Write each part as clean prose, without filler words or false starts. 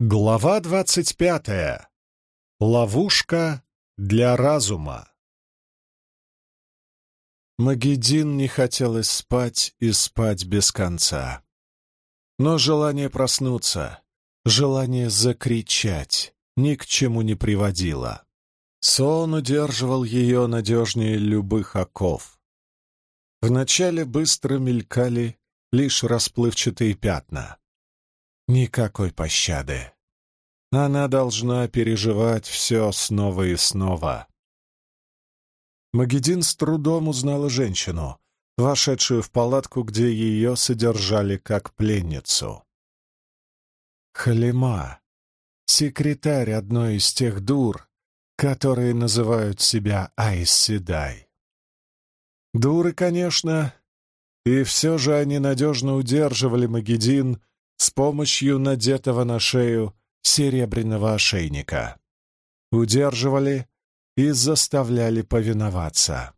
Глава 25. Ловушка для разума. Магеддин не хотелось спать и спать без конца. Но желание проснуться, желание закричать ни к чему не приводило. Сон удерживал ее надежнее любых оков. Вначале быстро мелькали лишь расплывчатые пятна. Никакой пощады. Она должна переживать все снова и снова. Магеддин с трудом узнала женщину, вошедшую в палатку, где ее содержали как пленницу. Халима, секретарь одной из тех дур, которые называют себя Айс-Седай. Дуры, конечно, и все же они надежно удерживали Магеддин с помощью надетого на шею серебряного ошейника. Удерживали и заставляли повиноваться.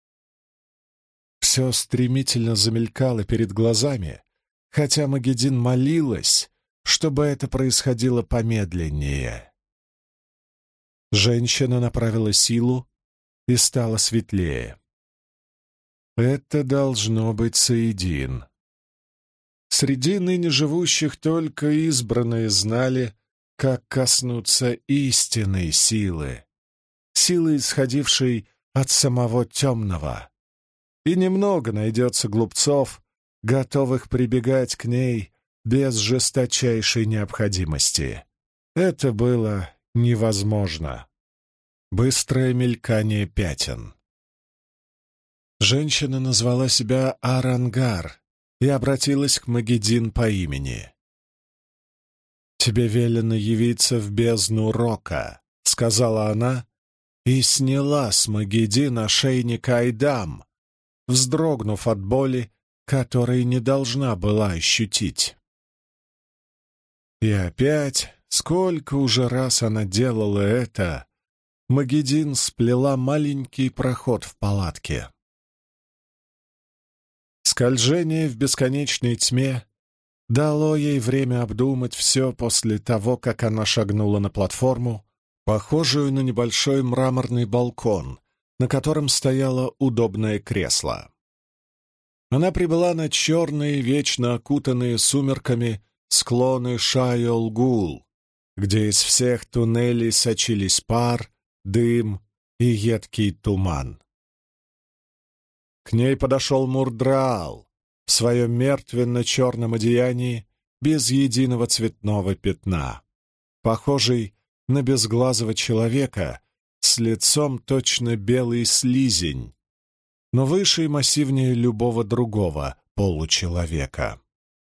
Все стремительно замелькало перед глазами, хотя Магеддин молилась, чтобы это происходило помедленнее. Женщина направила силу и стала светлее. Это должно быть Саидин. Среди ныне живущих только избранные знали, как коснуться истинной силы, силы, исходившей от самого темного. И немного найдется глупцов, готовых прибегать к ней без жесточайшей необходимости. Это было невозможно. Быстрое мелькание пятен. Женщина назвала себя Арангар и обратилась к Магеддин по имени. «Тебе велено явиться в бездну Рока», — сказала она, и сняла с Магеддин ошейник Айдам, вздрогнув от боли, которой не должна была ощутить. И опять, сколько уже раз она делала это, Магеддин сплела маленький проход в палатке. Скольжение в бесконечной тьме дало ей время обдумать все после того, как она шагнула на платформу, похожую на небольшой мраморный балкон, на котором стояло удобное кресло. Она прибыла на черные, вечно окутанные сумерками склоны Шайол-Гул, где из всех туннелей сочились пар, дым и едкий туман. К ней подошел Мурдраал в своем мертвенно-черном одеянии без единого цветного пятна, похожий на безглазого человека с лицом точно белый слизень, но выше и массивнее любого другого получеловека.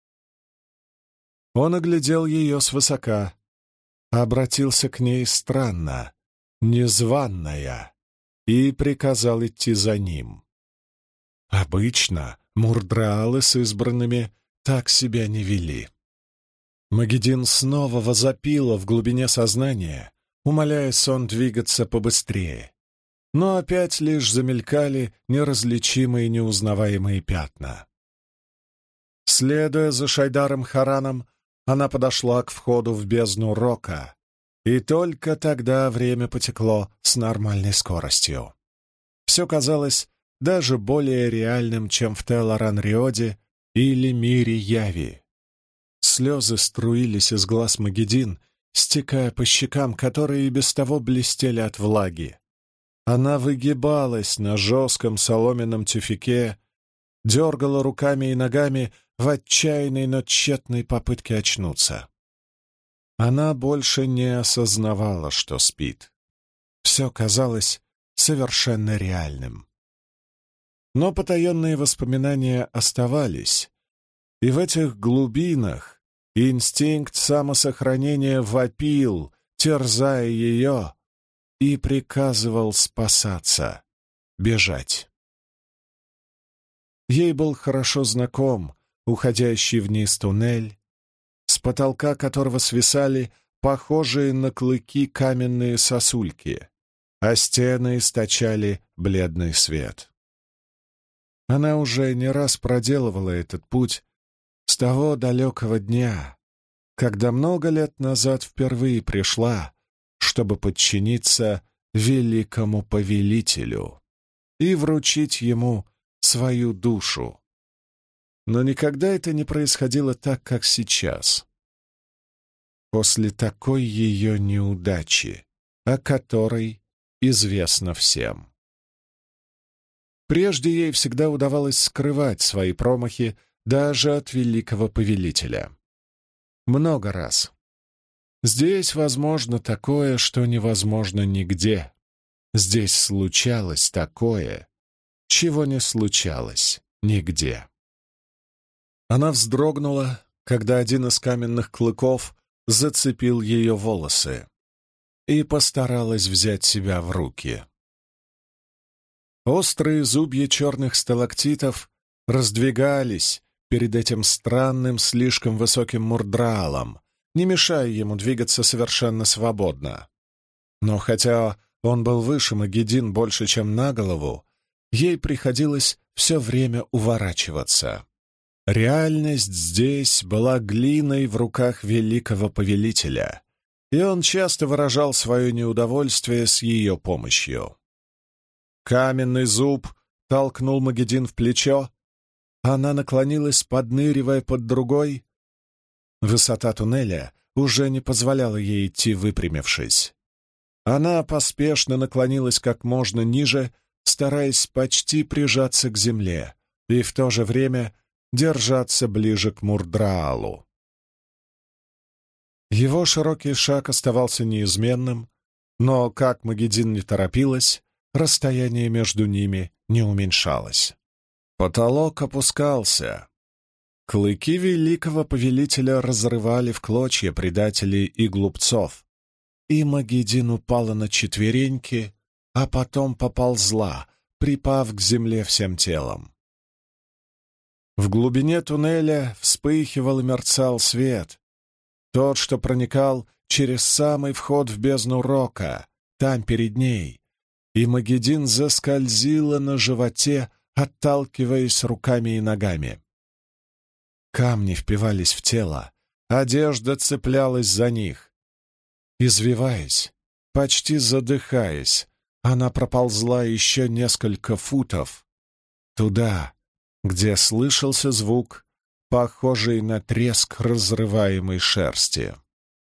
Он оглядел ее свысока, обратился к ней странно, незваная, и приказал идти за ним. Обычно Мурдраалы с избранными так себя не вели. Магеддин снова возопила в глубине сознания, умоляя сон двигаться побыстрее. Но опять лишь замелькали неразличимые неузнаваемые пятна. Следуя за Шайдаром Хараном, она подошла к входу в бездну Рока, и только тогда время потекло с нормальной скоростью. Все казалось даже более реальным, чем в Телоран-Риоде или мире Яви. Слезы струились из глаз Магеддин, стекая по щекам, которые и без того блестели от влаги. Она выгибалась на жестком соломенном тюфяке, дергала руками и ногами в отчаянной, но тщетной попытке очнуться. Она больше не осознавала, что спит. Все казалось совершенно реальным. Но потаенные воспоминания оставались, и в этих глубинах инстинкт самосохранения вопил, терзая ее, и приказывал спасаться, бежать. Ей был хорошо знаком уходящий вниз туннель, с потолка которого свисали похожие на клыки каменные сосульки, а стены источали бледный свет. Она уже не раз проделывала этот путь с того далекого дня, когда много лет назад впервые пришла, чтобы подчиниться великому повелителю и вручить ему свою душу. Но никогда это не происходило так, как сейчас. После такой ее неудачи, о которой известно всем. Прежде ей всегда удавалось скрывать свои промахи даже от великого повелителя. Много раз. Здесь возможно такое, что невозможно нигде. Здесь случалось такое, чего не случалось нигде. Она вздрогнула, когда один из каменных клыков зацепил ее волосы, и постаралась взять себя в руки. Острые зубья черных сталактитов раздвигались перед этим странным, слишком высоким мурдраалом, не мешая ему двигаться совершенно свободно. Но хотя он был выше Магедин больше, чем на голову, ей приходилось все время уворачиваться. Реальность здесь была глиной в руках великого повелителя, и он часто выражал свое неудовольствие с ее помощью. Каменный зуб толкнул Магедин в плечо, она наклонилась, подныривая под другой. Высота туннеля уже не позволяла ей идти, выпрямившись. Она поспешно наклонилась как можно ниже, стараясь почти прижаться к земле и в то же время держаться ближе к Мурдраалу. Его широкий шаг оставался неизменным, но, как Магедин не торопилась, расстояние между ними не уменьшалось. Потолок опускался. Клыки великого повелителя разрывали в клочья предателей и глупцов, и Магедин упала на четвереньки, а потом поползла, припав к земле всем телом. В глубине туннеля вспыхивал и мерцал свет, тот, что проникал через самый вход в бездну Рока, там перед ней, и Магедин заскользила на животе, отталкиваясь руками и ногами. Камни впивались в тело, одежда цеплялась за них. Извиваясь, почти задыхаясь, она проползла еще несколько футов туда, где слышался звук, похожий на треск разрываемой шерсти.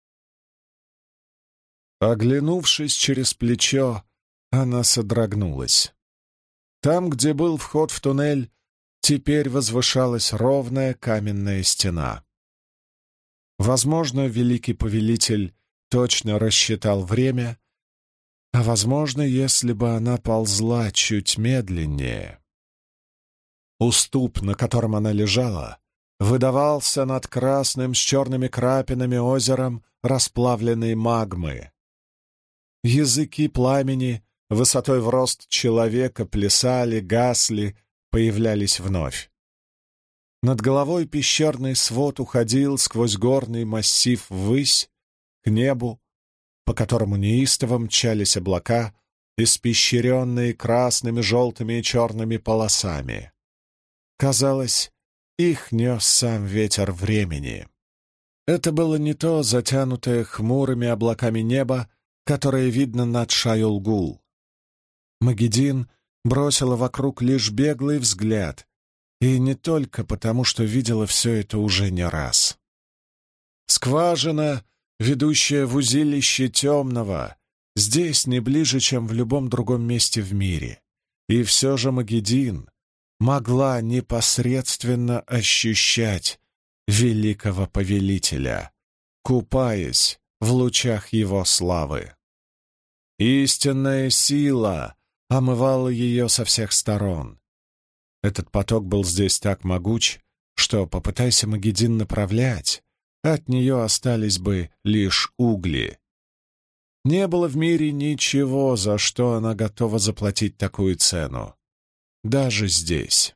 Оглянувшись через плечо, она содрогнулась. Там, где был вход в туннель, теперь возвышалась ровная каменная стена. Возможно, великий повелитель точно рассчитал время, а возможно, если бы она ползла чуть медленнее. Уступ, на котором она лежала, выдавался над красным с черными крапинами озером расплавленной магмы. Языки пламени высотой в рост человека плясали, гасли, появлялись вновь. Над головой пещерный свод уходил сквозь горный массив ввысь, к небу, по которому неистово мчались облака, испещренные красными, желтыми и черными полосами. Казалось, их нес сам ветер времени. Это было не то затянутое хмурыми облаками небо, которое видно над Шайол-Гул. Магедин бросила вокруг лишь беглый взгляд, и не только потому, что видела все это уже не раз. Скважина, ведущая в узилище темного, здесь не ближе, чем в любом другом месте в мире, и все же Магедин могла непосредственно ощущать великого повелителя, купаясь в лучах его славы. Истинная сила омывала ее со всех сторон. Этот поток был здесь так могуч, что, попытайся Магедин направлять, от нее остались бы лишь угли. Не было в мире ничего, за что она готова заплатить такую цену. Даже здесь.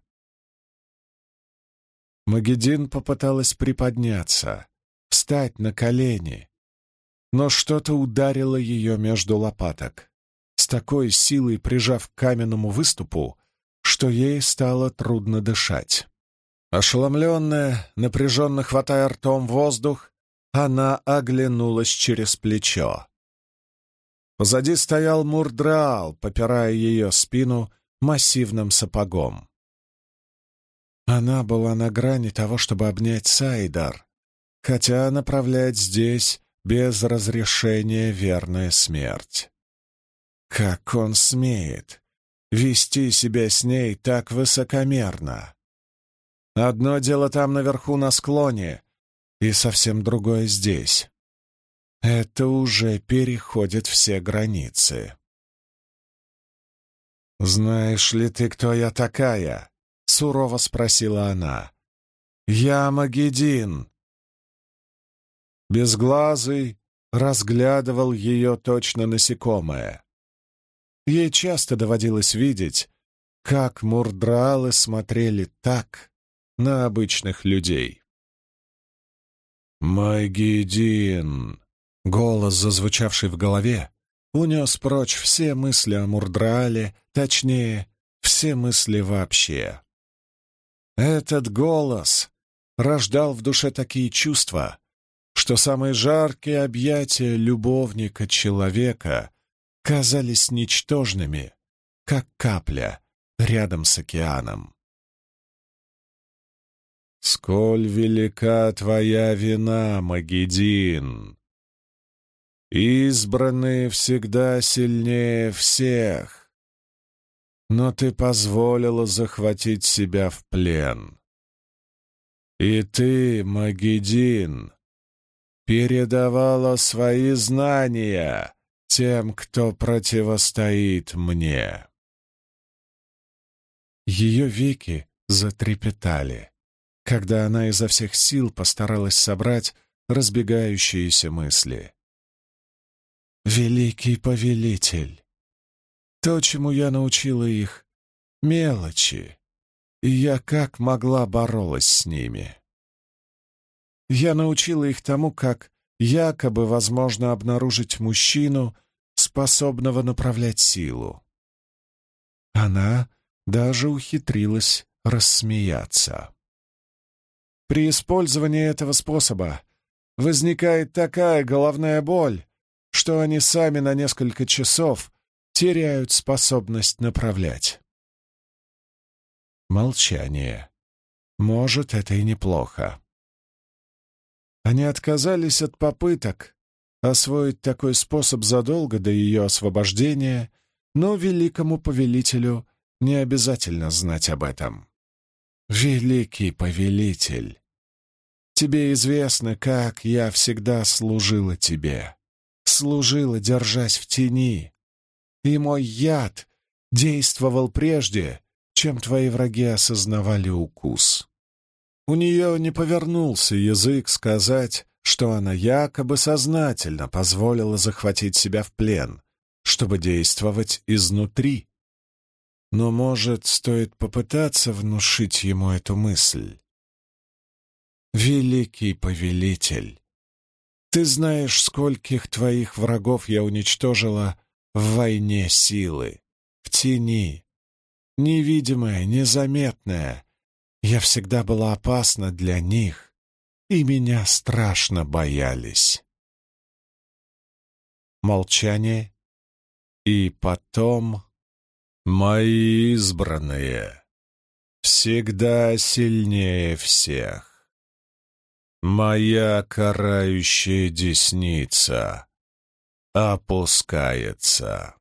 Магедин попыталась приподняться, встать на колени, но что-то ударило ее между лопаток, с такой силой прижав к каменному выступу, что ей стало трудно дышать. Ошеломленная, напряженно хватая ртом воздух, она оглянулась через плечо. Позади стоял Мурдраал, попирая ее спину массивным сапогом. Она была на грани того, чтобы обнять Сайдар, хотя направлять здесь без разрешения верная смерть. Как он смеет вести себя с ней так высокомерно? Одно дело там наверху на склоне, и совсем другое здесь. Это уже переходит все границы. «Знаешь ли ты, кто я такая?» — сурово спросила она. «Я Магедин». Безглазый разглядывал ее точно насекомое. Ей часто доводилось видеть, как мурдраалы смотрели так на обычных людей. «Магедин!» — голос, зазвучавший в голове, унес прочь все мысли о Мурдраале, точнее, все мысли вообще. Этот голос рождал в душе такие чувства, что самые жаркие объятия любовника-человека казались ничтожными, как капля рядом с океаном. «Сколь велика твоя вина, Магедин! Избранные всегда сильнее всех, но ты позволила захватить себя в плен. И ты, Магедин, передавала свои знания тем, кто противостоит мне». Ее веки затрепетали, когда она изо всех сил постаралась собрать разбегающиеся мысли. «Великий повелитель! То, чему я научила их, мелочи, и я как могла боролась с ними. Я научила их тому, как якобы возможно обнаружить мужчину, способного направлять силу. Она даже ухитрилась рассмеяться. При использовании этого способа возникает такая головная боль, что они сами на несколько часов теряют способность направлять. Молчание. Может, это и неплохо. Они отказались от попыток освоить такой способ задолго до ее освобождения, но великому повелителю не обязательно знать об этом. «Великий повелитель, тебе известно, как я всегда служила тебе, служила, держась в тени, и мой яд действовал прежде, чем твои враги осознавали укус». У нее не повернулся язык сказать, что она якобы сознательно позволила захватить себя в плен, чтобы действовать изнутри. Но, может, стоит попытаться внушить ему эту мысль. «Великий повелитель, ты знаешь, скольких твоих врагов я уничтожила в войне силы, в тени, невидимая, незаметная. Я всегда была опасна для них, и меня страшно боялись». Молчание, и потом: «Мои избранные всегда сильнее всех. Моя карающая десница опускается».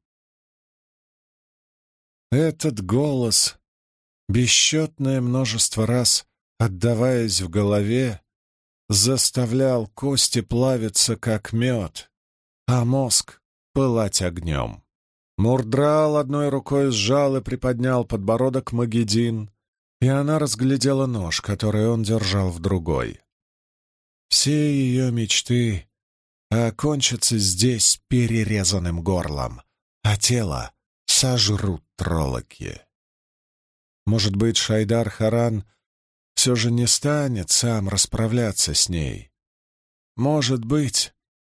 Этот голос, бесчетное множество раз отдаваясь в голове, заставлял кости плавиться, как мед, а мозг пылать огнем. Мурдраал одной рукой сжал и приподнял подбородок Магедин, и она разглядела нож, который он держал в другой. Все ее мечты окончатся здесь перерезанным горлом, а тело сожрут троллоки. Может быть, Шайдар-Харан все же не станет сам расправляться с ней. Может быть.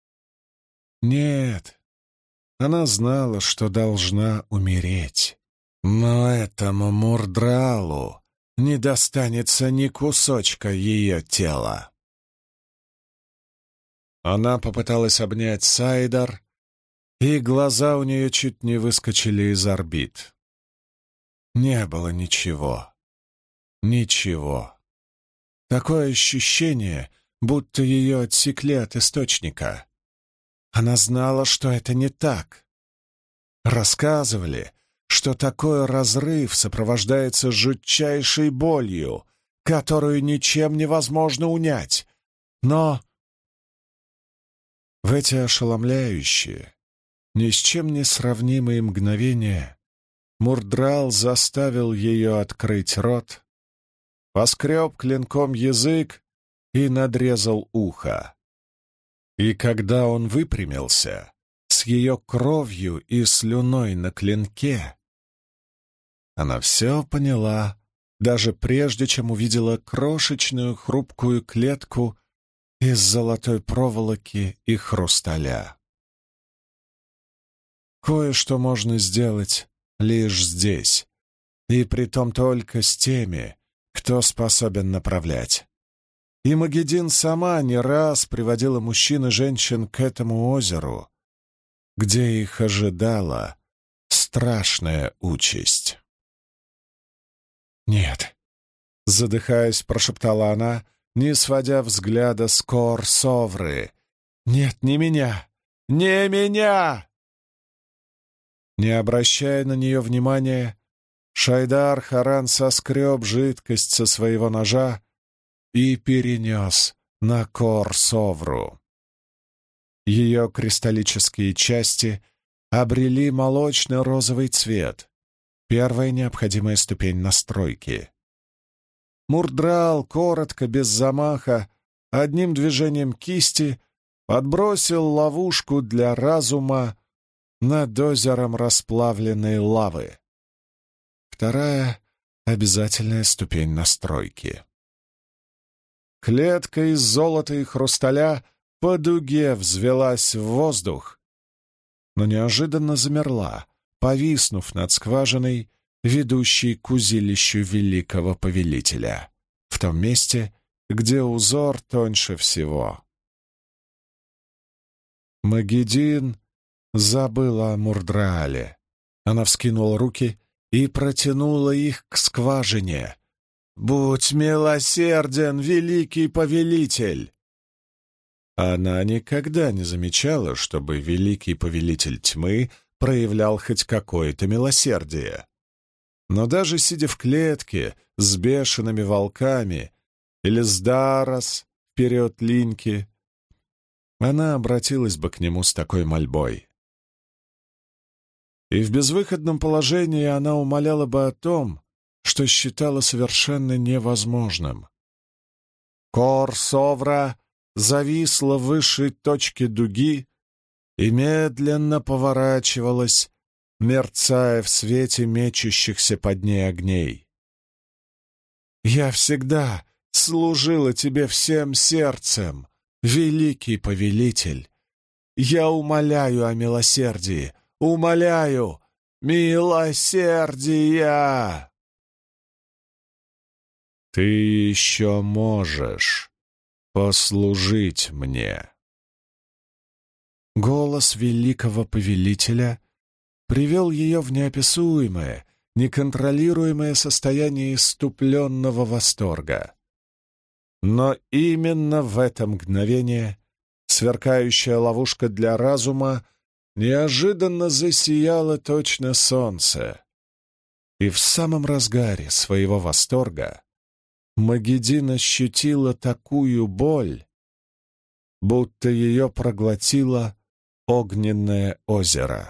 Нет, она знала, что должна умереть. Но этому Мурдраалу не достанется ни кусочка ее тела. Она попыталась обнять Сайдар, и глаза у нее чуть не выскочили из орбит. Не было ничего. Ничего. Такое ощущение, будто ее отсекли от источника. Она знала, что это не так. Рассказывали, что такой разрыв сопровождается жутчайшей болью, которую ничем невозможно унять. Но в эти ошеломляющие, ни с чем не сравнимые мгновения Мурдрал заставил ее открыть рот, поскреб клинком язык и надрезал ухо. И когда он выпрямился, с ее кровью и слюной на клинке, она все поняла, даже прежде чем увидела крошечную хрупкую клетку из золотой проволоки и хрусталя. Кое-что можно сделать лишь здесь, и притом только с теми, кто способен направлять. И Магедин сама не раз приводила мужчин и женщин к этому озеру, где их ожидала страшная участь. «Нет», — задыхаясь, прошептала она, не сводя взгляда с Кор-Совры. «Нет, не меня! Не меня!» Не обращая на нее внимания, Шайдар Харан соскреб жидкость со своего ножа и перенес на Кор-Совру. Ее кристаллические части обрели молочно-розовый цвет, первая необходимая ступень настройки. Мурдрал коротко, без замаха, одним движением кисти подбросил ловушку для разума над озером расплавленной лавы. Вторая — обязательная ступень настройки. Клетка из золота и хрусталя по дуге взвелась в воздух, но неожиданно замерла, повиснув над скважиной, ведущей к узилищу великого повелителя, в том месте, где узор тоньше всего. Магедин забыла о Мурдраале. Она вскинула руки и протянула их к скважине. «Будь милосерден, великий повелитель!» Она никогда не замечала, чтобы великий повелитель тьмы проявлял хоть какое-то милосердие. Но даже сидя в клетке с бешеными волками или с Дарос вперед Линьки, она обратилась бы к нему с такой мольбой. И в безвыходном положении она умоляла бы о том, что считала совершенно невозможным. Кор-Совра зависла в высшей точке дуги и медленно поворачивалась, мерцая в свете мечущихся под ней огней. «Я всегда служила тебе всем сердцем, великий повелитель. Я умоляю о милосердии, умоляю милосердия!» «Ты еще можешь послужить мне». Голос великого повелителя привел ее в неописуемое, неконтролируемое состояние исступленного восторга. Но именно в это мгновение сверкающая ловушка для разума неожиданно засияла точно солнце, и в самом разгаре своего восторга Магедин ощутила такую боль, будто ее проглотило огненное озеро.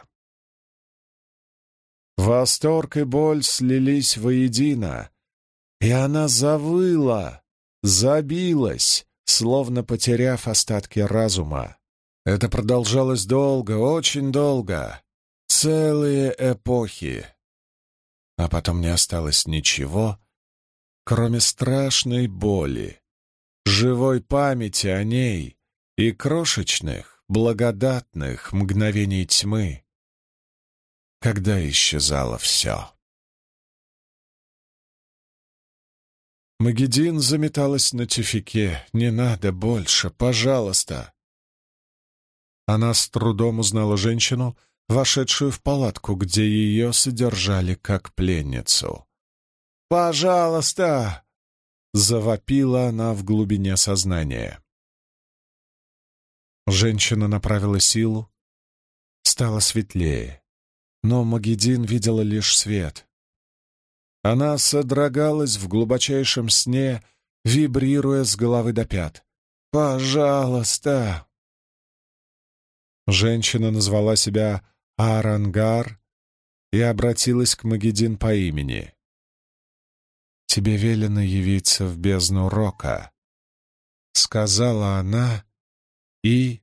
Восторг и боль слились воедино, и она завыла, забилась, словно потеряв остатки разума. Это продолжалось долго, очень долго, целые эпохи. А потом не осталось ничего, кроме страшной боли, живой памяти о ней и крошечных, благодатных мгновений тьмы, когда исчезало все. Магедин заметалась на тюфяке. «Не надо больше, пожалуйста!» Она с трудом узнала женщину, вошедшую в палатку, где ее содержали как пленницу. «Пожалуйста!» — завопила она в глубине сознания. Женщина направила силу. Стало светлее, но Магеддин видела лишь свет. Она содрогалась в глубочайшем сне, вибрируя с головы до пят. «Пожалуйста!» Женщина назвала себя Арангар и обратилась к Магеддин по имени. «Тебе велено явиться в бездну Рока», — сказала она, и...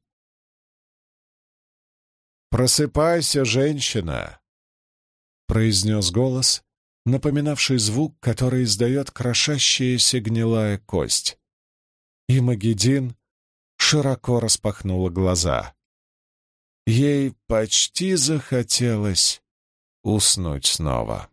«Просыпайся, женщина!» — произнес голос, напоминавший звук, который издает крошащаяся гнилая кость. И Магеддин широко распахнула глаза. Ей почти захотелось уснуть снова.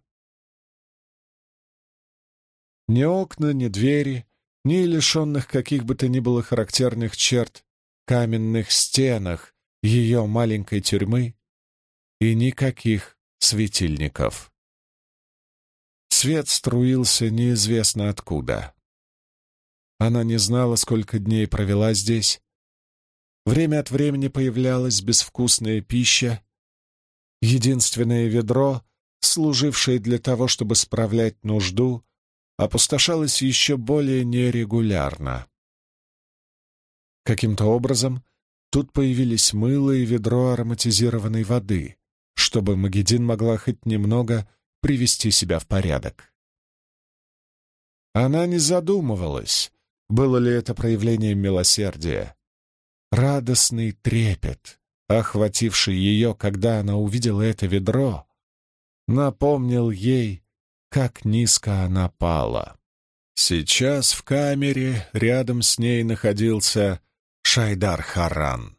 Ни окна, ни двери, ни лишенных каких бы то ни было характерных черт каменных стенах ее маленькой тюрьмы и никаких светильников. Свет струился неизвестно откуда. Она не знала, сколько дней провела здесь. Время от времени появлялась безвкусная пища. Единственное ведро, служившее для того, чтобы справлять нужду, опустошалось еще более нерегулярно. Каким-то образом тут появились мыло и ведро ароматизированной воды, чтобы Магеддин могла хоть немного привести себя в порядок. Она не задумывалась, было ли это проявлением милосердия. Радостный трепет, охвативший ее, когда она увидела это ведро, напомнил ей, как низко она пала. Сейчас в камере рядом с ней находился Шайдар-Харан.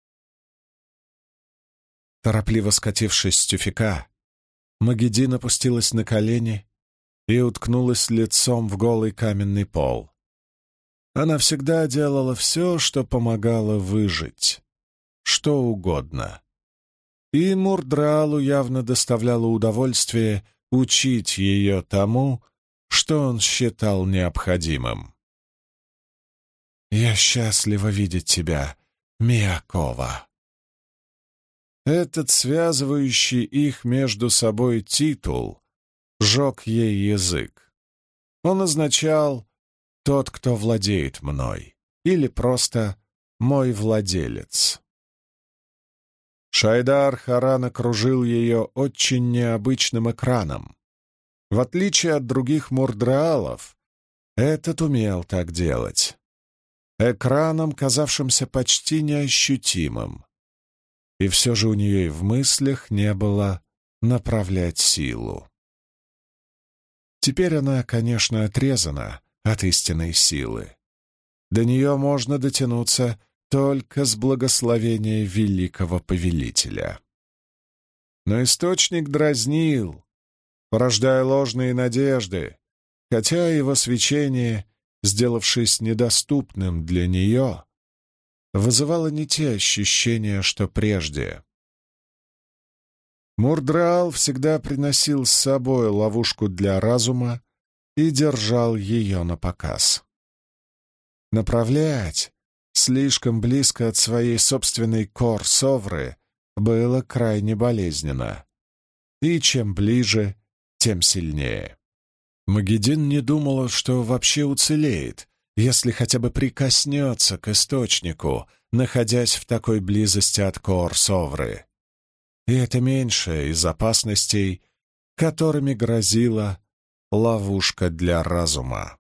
Торопливо скатившись с тюфяка, Магеддин опустилась на колени и уткнулась лицом в голый каменный пол. Она всегда делала все, что помогало выжить, что угодно. И Мурдралу явно доставляло удовольствие учить ее тому, что он считал необходимым. «Я счастлива видеть тебя, Миякова». Этот связывающий их между собой титул жег ей язык. Он означал «тот, кто владеет мной» или просто «мой владелец». Шайдар-Харан окружил ее очень необычным экраном. В отличие от других мурдраалов, этот умел так делать. Экраном, казавшимся почти неощутимым. И все же у нее и в мыслях не было направлять силу. Теперь она, конечно, отрезана от истинной силы. До нее можно дотянуться только с благословения великого повелителя. Но источник дразнил, порождая ложные надежды, хотя его свечение, сделавшись недоступным для нее, вызывало не те ощущения, что прежде. Мурдраал всегда приносил с собой ловушку для разума и держал ее напоказ. Направлять слишком близко от своей собственной Кор-Совры было крайне болезненно. И чем ближе, тем сильнее. Магеддин не думала, что вообще уцелеет, если хотя бы прикоснется к источнику, находясь в такой близости от Кор-Совры. И это меньшее из опасностей, которыми грозила ловушка для разума.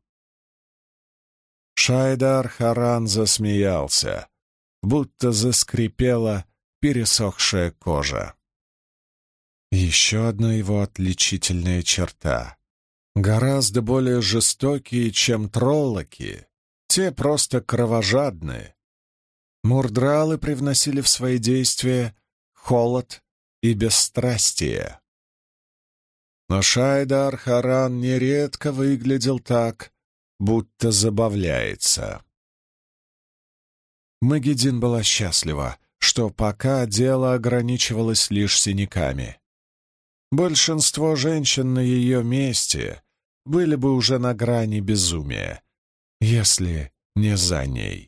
Шайдар-Харан засмеялся, будто заскрипела пересохшая кожа. Еще одна его отличительная черта. Гораздо более жестокие, чем троллоки, те просто кровожадные. Мурдралы привносили в свои действия холод и бесстрастие. Но Шайдар-Харан нередко выглядел так, будто забавляется. Магеддин была счастлива, что пока дело ограничивалось лишь синяками. Большинство женщин на ее месте были бы уже на грани безумия, если не за ней.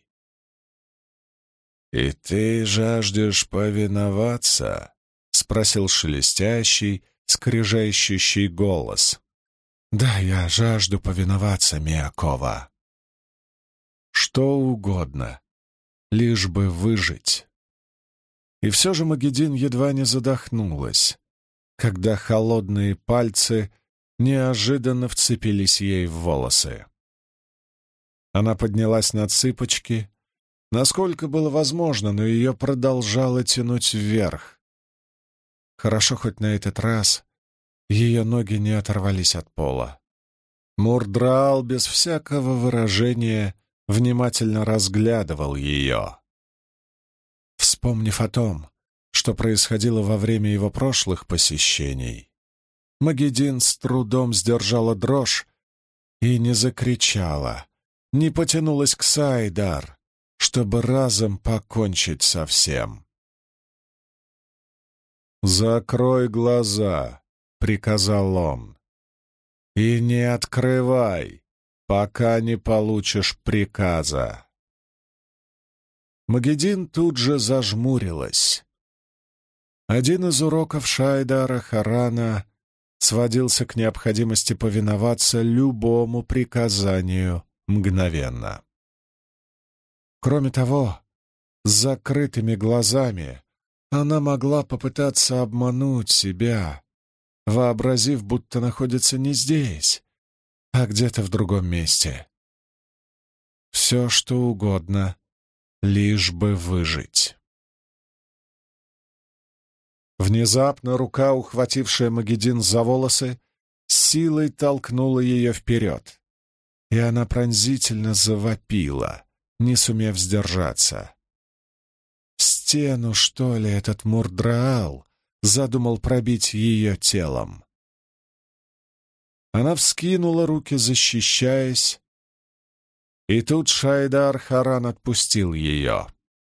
«И ты жаждешь повиноваться?» — спросил шелестящий, скрежещущий голос. «Да, я жажду повиноваться, Миякова. Что угодно, лишь бы выжить». И все же Магедин едва не задохнулась, когда холодные пальцы неожиданно вцепились ей в волосы. Она поднялась на цыпочки, насколько было возможно, но ее продолжало тянуть вверх. Хорошо, хоть на этот раз ее ноги не оторвались от пола. Мурдраал без всякого выражения внимательно разглядывал ее. Вспомнив о том, что происходило во время его прошлых посещений, Магедин с трудом сдержала дрожь и не закричала, не потянулась к Сайдар, чтобы разом покончить со всем. «Закрой глаза», — приказал он, — «и не открывай, пока не получишь приказа». Магедин тут же зажмурилась. Один из уроков Шайдара Харана сводился к необходимости повиноваться любому приказанию мгновенно. Кроме того, с закрытыми глазами она могла попытаться обмануть себя, вообразив, будто находится не здесь, а где-то в другом месте. Все, что угодно, лишь бы выжить. Внезапно рука, ухватившая Магедин за волосы, силой толкнула ее вперед, и она пронзительно завопила, не сумев сдержаться. Стену, что ли, этот Мурдраал задумал пробить ее телом? Она вскинула руки, защищаясь, и тут Шайдар Харан отпустил ее.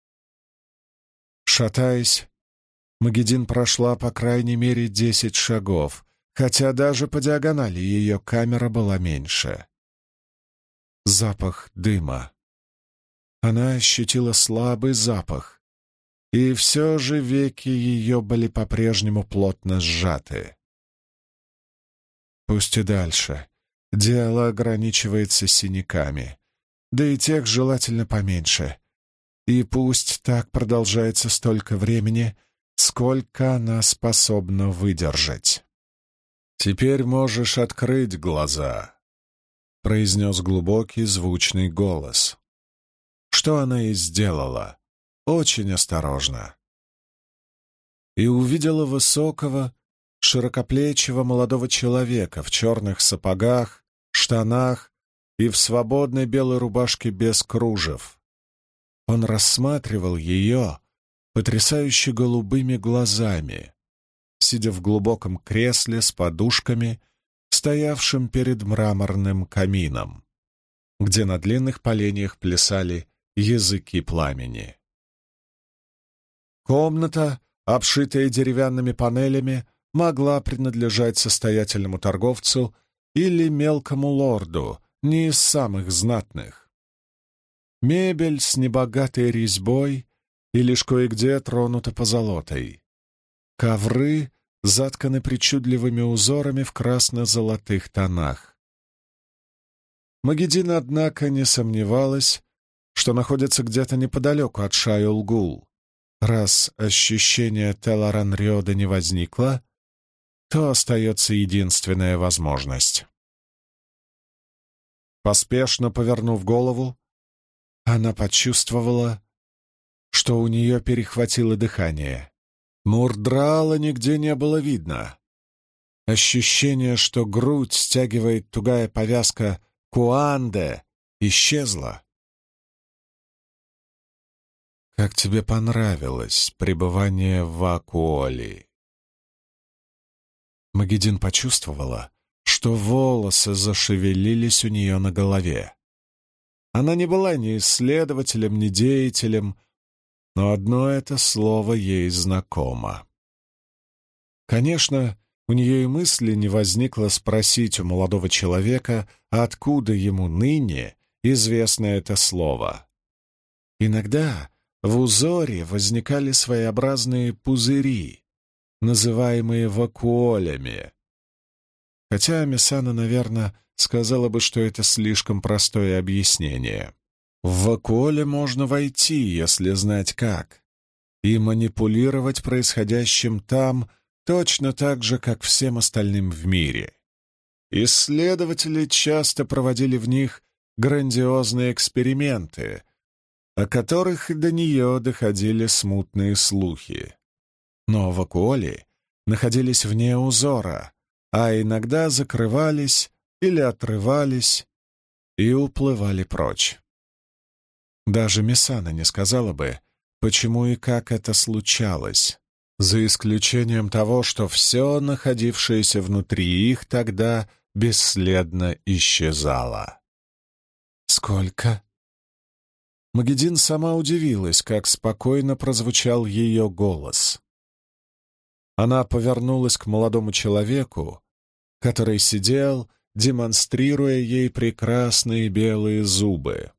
Шатаясь, Магедин прошла по крайней мере 10 шагов, хотя даже по диагонали ее камера была меньше. Запах дыма. Она ощутила слабый запах, и все же веки ее были по-прежнему плотно сжаты. Пусть и дальше дело ограничивается синяками, да и тех желательно поменьше, и пусть так продолжается столько времени, сколько она способна выдержать. «Теперь можешь открыть глаза», — произнес глубокий звучный голос. Что она и сделала, очень осторожно. И увидела высокого, широкоплечего молодого человека в черных сапогах, штанах и в свободной белой рубашке без кружев. Он рассматривал ее потрясающе голубыми глазами, сидя в глубоком кресле с подушками, стоявшим перед мраморным камином, где на длинных поленьях плясали языки пламени. Комната, обшитая деревянными панелями, могла принадлежать состоятельному торговцу или мелкому лорду, не из самых знатных. Мебель с небогатой резьбой и лишь кое-где тронута позолотой. Ковры затканы причудливыми узорами в красно-золотых тонах. Магедин, однако, не сомневалась, что находится где-то неподалеку от Шайол-Гул. Раз ощущение Теларан-Риода не возникло, то остается единственная возможность. Поспешно повернув голову, она почувствовала, что у нее перехватило дыхание. Мурдраала нигде не было видно. Ощущение, что грудь стягивает тугая повязка куанде, исчезло. «Как тебе понравилось пребывание в Вакуоли?» Магедин почувствовала, что волосы зашевелились у нее на голове. Она не была ни исследователем, ни деятелем, но одно это слово ей знакомо. Конечно, у нее и мысли не возникло спросить у молодого человека, откуда ему ныне известно это слово. Иногда в узоре возникали своеобразные пузыри, называемые вакуолями. Хотя Мессана, наверное, сказала бы, что это слишком простое объяснение. В вакуоле можно войти, если знать как, и манипулировать происходящим там точно так же, как всем остальным в мире. Исследователи часто проводили в них грандиозные эксперименты, о которых до нее доходили смутные слухи. Но вакуоли находились вне узора, а иногда закрывались или отрывались и уплывали прочь. Даже Мессана не сказала бы, почему и как это случалось, за исключением того, что все, находившееся внутри их, тогда бесследно исчезало. «Сколько?» Магедин сама удивилась, как спокойно прозвучал ее голос. Она повернулась к молодому человеку, который сидел, демонстрируя ей прекрасные белые зубы.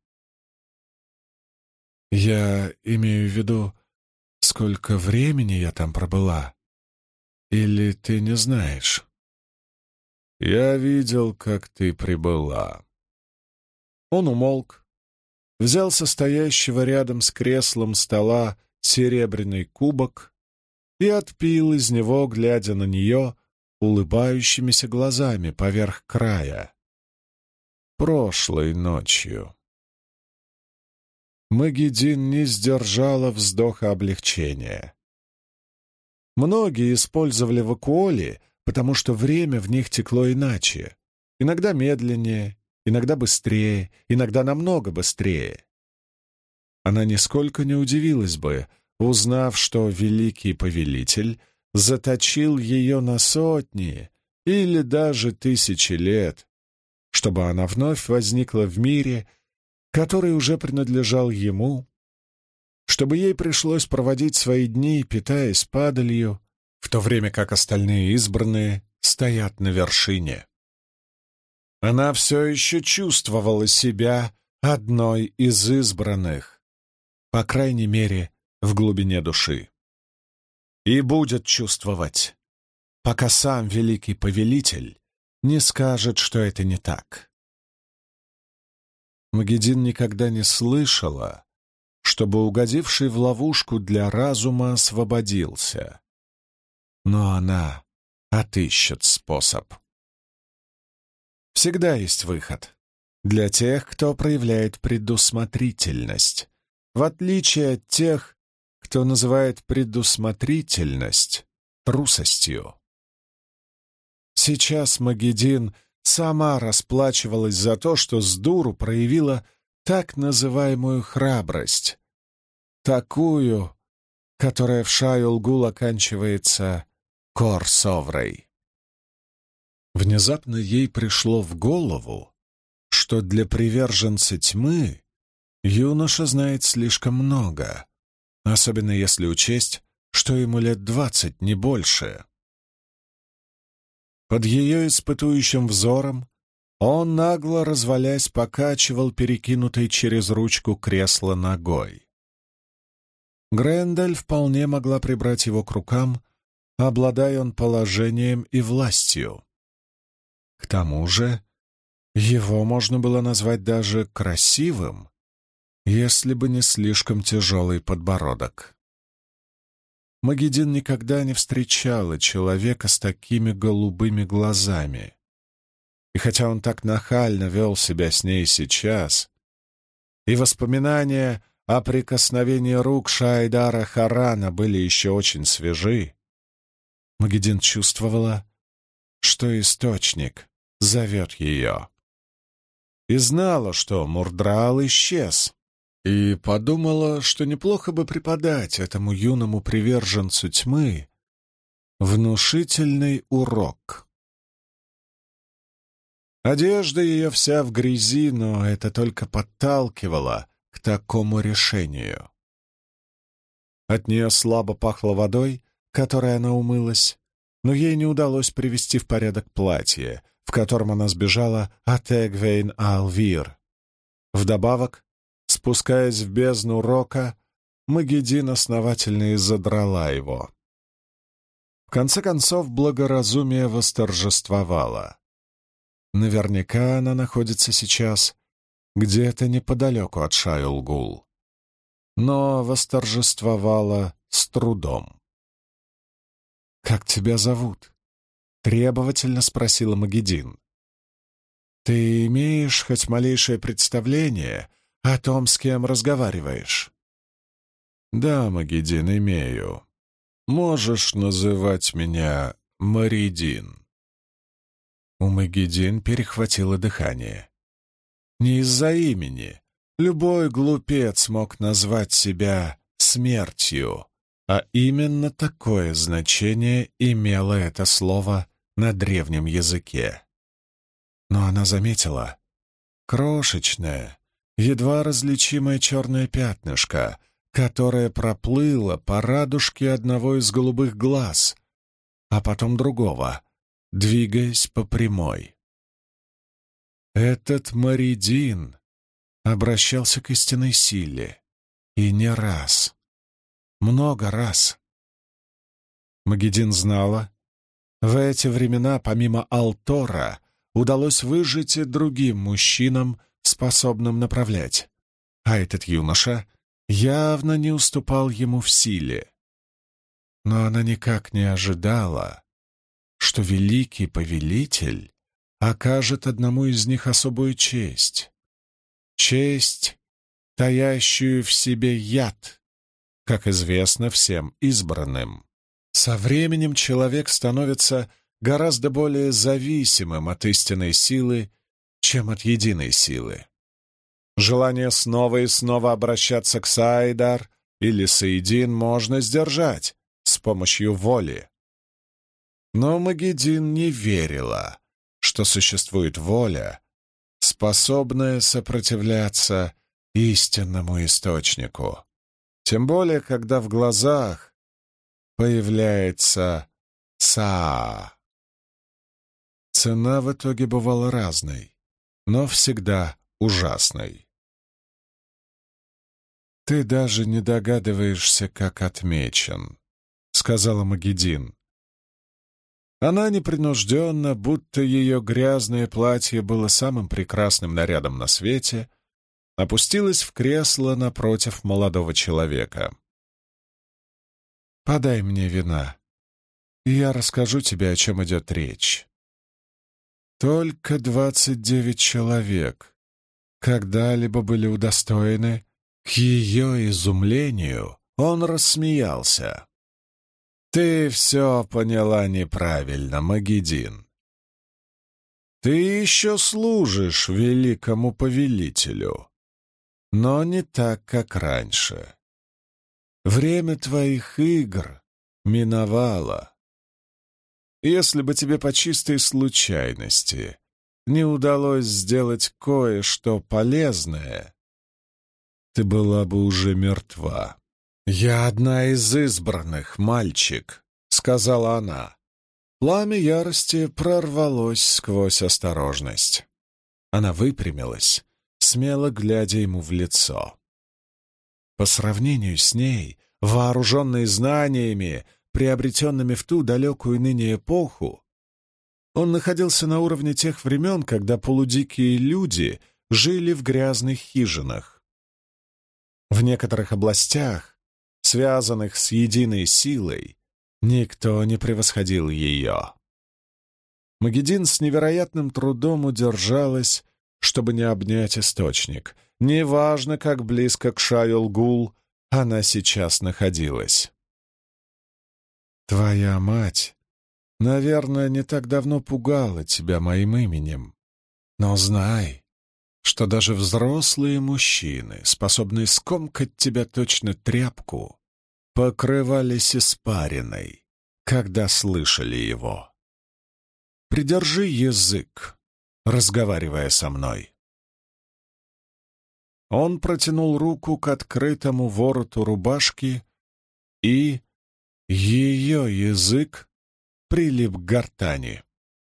«Я имею в виду, сколько времени я там пробыла? Или ты не знаешь?» «Я видел, как ты прибыла». Он умолк, взял со стоящего рядом с креслом стола серебряный кубок и отпил из него, глядя на нее улыбающимися глазами поверх края. «Прошлой ночью». Магедин не сдержала вздоха облегчения. Многие использовали вакуоли, потому что время в них текло иначе. Иногда медленнее, иногда быстрее, иногда намного быстрее. Она нисколько не удивилась бы, узнав, что великий повелитель заточил ее на сотни или даже тысячи лет, чтобы она вновь возникла в мире, который уже принадлежал ему, чтобы ей пришлось проводить свои дни, питаясь падалью, в то время как остальные избранные стоят на вершине. Она все еще чувствовала себя одной из избранных, по крайней мере, в глубине души. И будет чувствовать, пока сам великий повелитель не скажет, что это не так. Магедин никогда не слышала, чтобы угодивший в ловушку для разума освободился. Но она отыщет способ. Всегда есть выход для тех, кто проявляет предусмотрительность, в отличие от тех, кто называет предусмотрительность трусостью. Сейчас Магедин сама расплачивалась за то, что с дуру проявила так называемую храбрость, такую, которая в Шайолгул оканчивается Кор-Соврой. Внезапно ей пришло в голову, что для приверженца тьмы юноша знает слишком много, особенно если учесть, что ему лет 20, не больше. Под ее испытующим взором он, нагло развалясь, покачивал перекинутой через ручку кресла ногой. Грендель вполне могла прибрать его к рукам, обладая он положением и властью. К тому же его можно было назвать даже красивым, если бы не слишком тяжелый подбородок. Магедин никогда не встречала человека с такими голубыми глазами. И хотя он так нахально вел себя с ней сейчас, и воспоминания о прикосновении рук Шайдара Харана были еще очень свежи, Магедин чувствовала, что источник зовет ее. И знала, что Мурдрал исчез, и подумала, что неплохо бы преподать этому юному приверженцу тьмы внушительный урок. Одежда ее вся в грязи, но это только подталкивало к такому решению. От нее слабо пахло водой, которой она умылась, но ей не удалось привести в порядок платье, в котором она сбежала от Эгвейн-Алвир. Вдобавок, спускаясь в бездну рока, Магедин основательно изодрала его. В конце концов, благоразумие восторжествовало. Наверняка она находится сейчас где-то неподалеку от Шайол-Гул, но восторжествовала с трудом. «Как тебя зовут?» — требовательно спросила Магедин. «Ты имеешь хоть малейшее представление о том, с кем разговариваешь?» «Да, Магедин, имею. Можешь называть меня Маридин». У Магедин перехватило дыхание. Не из-за имени. Любой глупец мог назвать себя смертью, а именно такое значение имело это слово на древнем языке. Но она заметила крошечное, едва различимое черное пятнышко, которое проплыло по радужке одного из голубых глаз, а потом другого, двигаясь по прямой. Этот Маридин обращался к истинной силе, и не раз, много раз. Магедин знала, в эти времена помимо Алтора удалось выжить и другим мужчинам, способным направлять, а этот юноша явно не уступал ему в силе. Но она никак не ожидала, что великий повелитель окажет одному из них особую честь. Честь, таящую в себе яд, как известно всем избранным. Со временем человек становится гораздо более зависимым от истинной силы, чем от единой силы. Желание снова и снова обращаться к Саидар или Саидин можно сдержать с помощью воли. Но Магедин не верила, что существует воля, способная сопротивляться истинному источнику, тем более, когда в глазах появляется Саа. Цена в итоге бывала разной, но всегда ужасной. «Ты даже не догадываешься, как отмечен», — сказала Магедин. Она непринужденно, будто ее грязное платье было самым прекрасным нарядом на свете, опустилась в кресло напротив молодого человека. «Подай мне вина, и я расскажу тебе, о чем идет речь». Только 29 человек когда-либо были удостоены. К ее изумлению он рассмеялся. «Ты все поняла неправильно, Магедин. Ты еще служишь великому повелителю, но не так, как раньше. Время твоих игр миновало. Если бы тебе по чистой случайности не удалось сделать кое-что полезное, ты была бы уже мертва». «Я одна из избранных, мальчик», — сказала она. Пламя ярости прорвалось сквозь осторожность. Она выпрямилась, смело глядя ему в лицо. По сравнению с ней, вооруженной знаниями, приобретенными в ту далекую ныне эпоху, он находился на уровне тех времен, когда полудикие люди жили в грязных хижинах. В некоторых областях, связанных с единой силой, никто не превосходил ее. Магедин с невероятным трудом удержалась, чтобы не обнять источник. Неважно, как близко к Шайол-Гул она сейчас находилась. «Твоя мать, наверное, не так давно пугала тебя моим именем, но знай, что даже взрослые мужчины, способные скомкать тебя точно тряпку, покрывались испариной, когда слышали его. Придержи язык, разговаривая со мной». Он протянул руку к открытому вороту рубашки и ее язык прилип к гортани.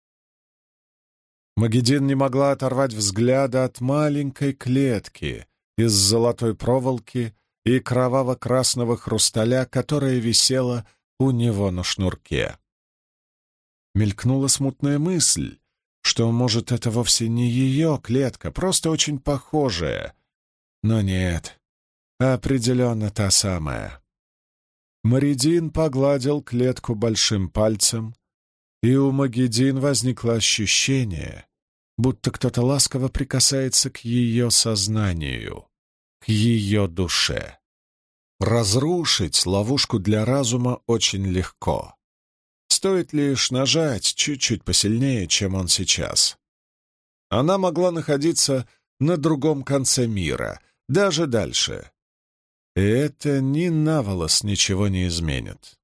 Магедин не могла оторвать взгляда от маленькой клетки из золотой проволоки и кроваво-красного хрусталя, которая висела у него на шнурке. Мелькнула смутная мысль, что, может, это вовсе не ее клетка, просто очень похожая. Но нет, определенно та самая. Маридин погладил клетку большим пальцем, и у Магедин возникло ощущение, будто кто-то ласково прикасается к ее сознанию, к ее душе. Разрушить ловушку для разума очень легко. Стоит лишь нажать чуть-чуть посильнее, чем он сейчас. Она могла находиться на другом конце мира, даже дальше. И это ни наволос ничего не изменит.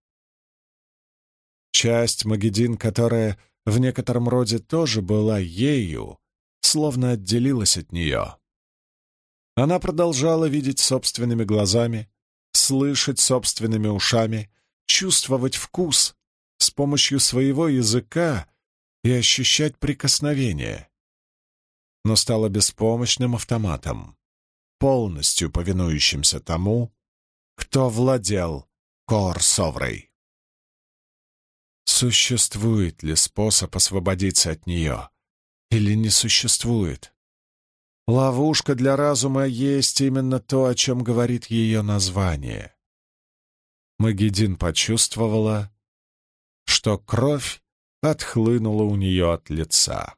Часть Магедин, которая в некотором роде тоже была ею, словно отделилась от нее. Она продолжала видеть собственными глазами, слышать собственными ушами, чувствовать вкус с помощью своего языка и ощущать прикосновение. Но стала беспомощным автоматом, полностью повинующимся тому, кто владел Коор-Соврой. Существует ли способ освободиться от нее? Или не существует? Ловушка для разума есть именно то, о чем говорит ее название. Магедин почувствовала, что кровь отхлынула у нее от лица.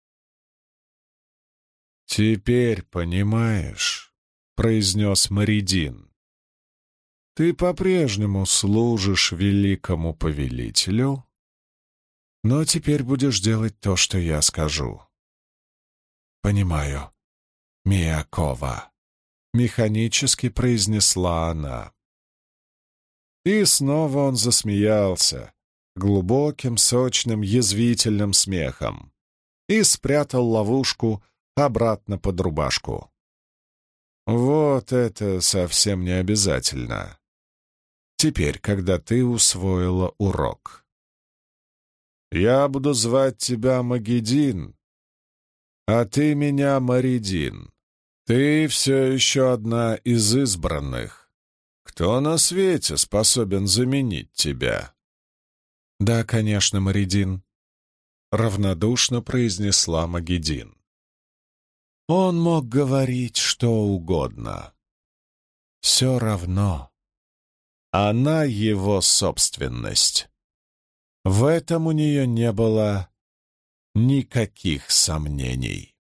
«Теперь понимаешь», — произнес Маридин, — «ты по-прежнему служишь великому повелителю, но теперь будешь делать то, что я скажу». «Понимаю, Миякова», — механически произнесла она. И снова он засмеялся глубоким, сочным, язвительным смехом и спрятал ловушку обратно под рубашку. «Вот это совсем не обязательно. Теперь, когда ты усвоила урок. Я буду звать тебя Магедин, а ты меня Маридин. Ты все еще одна из избранных. Кто на свете способен заменить тебя?» «Да, конечно, Маридин», — равнодушно произнесла Магедин. Он мог говорить что угодно. Все равно. Она его собственность. В этом у нее не было никаких сомнений.